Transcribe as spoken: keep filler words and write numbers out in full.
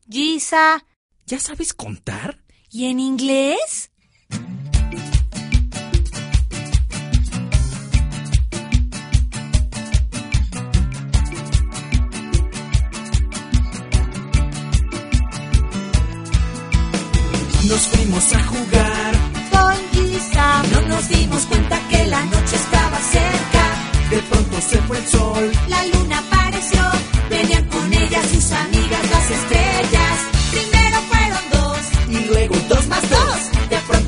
Gisa. ¿Ya sabes contar? ¿Y en inglés? Nos fuimos a jugar Con Gisa. y no nos dimos cuenta que la noche estaba cerca. De pronto se fue el sol. La luna